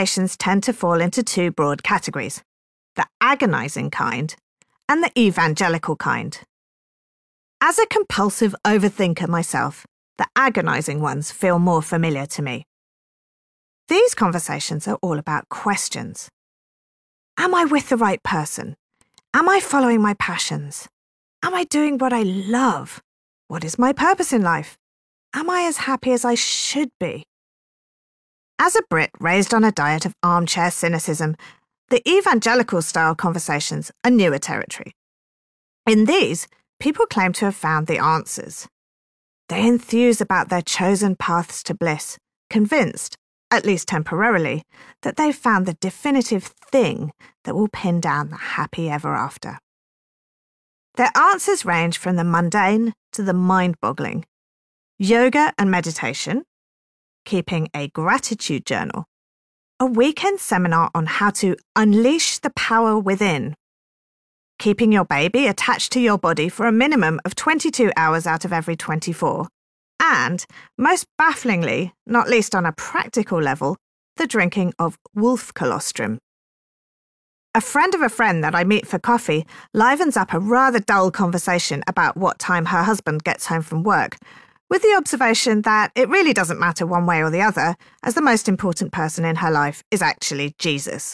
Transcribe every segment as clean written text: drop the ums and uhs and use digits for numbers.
conversations tend to fall into two broad categories: the agonizing kind and the evangelical kind. As a compulsive overthinker myself, the agonizing ones feel more familiar to me. These conversations are all about questions. Am I with the right person? Am I following my passions? Am I doing what I love? What is my purpose in life? Am I as happy as I should be? As a Brit raised on a diet of armchair cynicism, the evangelical-style conversations are newer territory. In these, people claim to have found the answers. They enthuse about their chosen paths to bliss, convinced, at least temporarily, that they've found the definitive thing that will pin down the happy ever after. Their answers range from the mundane to the mind-boggling. Yoga and meditation, keeping a gratitude journal, a weekend seminar on how to unleash the power within, keeping your baby attached to your body for a minimum of 22 hours out of every 24, and, most bafflingly, not least on a practical level, the drinking of wolf colostrum. A friend of a friend that I meet for coffee livens up a rather dull conversation about what time her husband gets home from work, with the observation that it really doesn't matter one way or the other, as the most important person in her life is actually Jesus.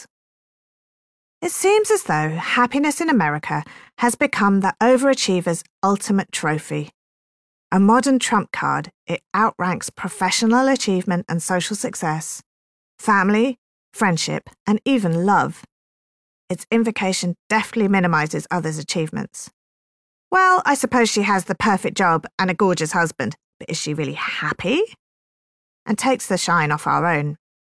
It seems as though happiness in America has become the overachiever's ultimate trophy. A modern trump card, it outranks professional achievement and social success, family, friendship, and even love. Its invocation deftly minimizes others' achievements. Well, I suppose she has the perfect job and a gorgeous husband, but is she really happy? And takes the shine off our own.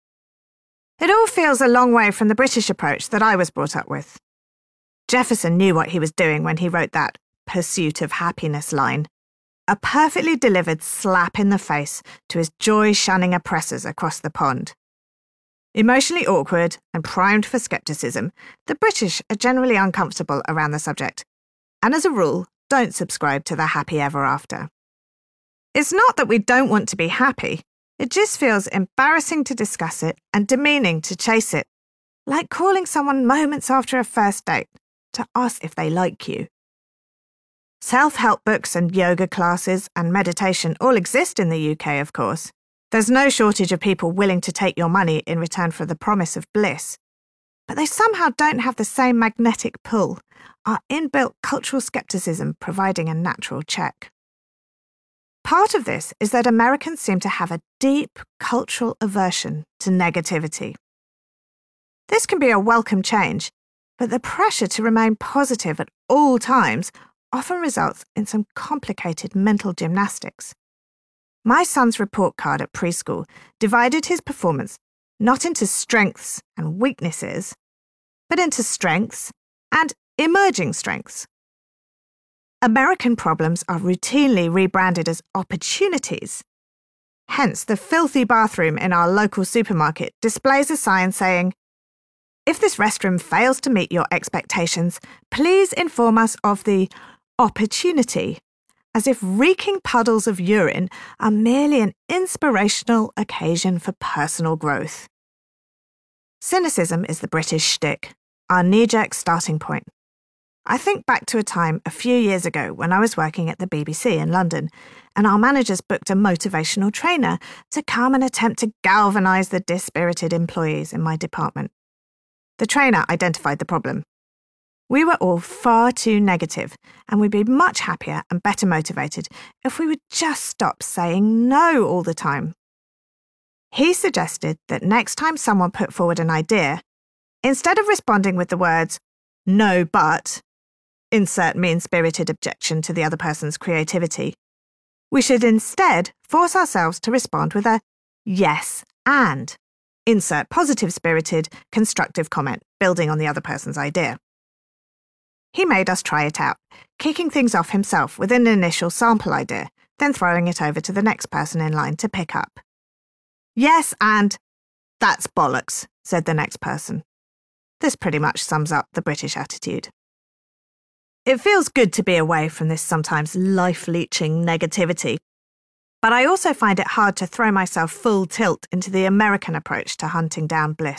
It all feels a long way from the British approach that I was brought up with. Jefferson knew what he was doing when he wrote that pursuit of happiness line, a perfectly delivered slap in the face to his joy-shunning oppressors across the pond. Emotionally awkward and primed for scepticism, the British are generally uncomfortable around the subject, and as a rule, don't subscribe to the happy ever after. It's not that we don't want to be happy, it just feels embarrassing to discuss it and demeaning to chase it, like calling someone moments after a first date to ask if they like you. Self-help books and yoga classes and meditation all exist in the UK, of course. There's no shortage of people willing to take your money in return for the promise of bliss. But they somehow don't have the same magnetic pull, our inbuilt cultural skepticism providing a natural check. Part of this is that Americans seem to have a deep cultural aversion to negativity. This can be a welcome change, but the pressure to remain positive at all times often results in some complicated mental gymnastics. My son's report card at preschool divided his performance not into strengths and weaknesses, but into strengths and emerging strengths. American problems are routinely rebranded as opportunities. Hence, the filthy bathroom in our local supermarket displays a sign saying, "If this restroom fails to meet your expectations, please inform us of the opportunity," as if reeking puddles of urine are merely an inspirational occasion for personal growth. Cynicism is the British shtick, our knee-jerk starting point. I think back to a time a few years ago when I was working at the BBC in London, and our managers booked a motivational trainer to come and attempt to galvanise the dispirited employees in my department. The trainer identified the problem. We were all far too negative, and we'd be much happier and better motivated if we would just stop saying no all the time. He suggested that next time someone put forward an idea, instead of responding with the words, "No, but," insert mean-spirited objection to the other person's creativity, we should instead force ourselves to respond with a "yes, and," insert positive-spirited, constructive comment building on the other person's idea. He made us try it out, kicking things off himself with an initial sample idea, then throwing it over to the next person in line to pick up. "Yes, and that's bollocks," said the next person. This pretty much sums up the British attitude. It feels good to be away from this sometimes life-leeching negativity, but I also find it hard to throw myself full tilt into the American approach to hunting down bliss.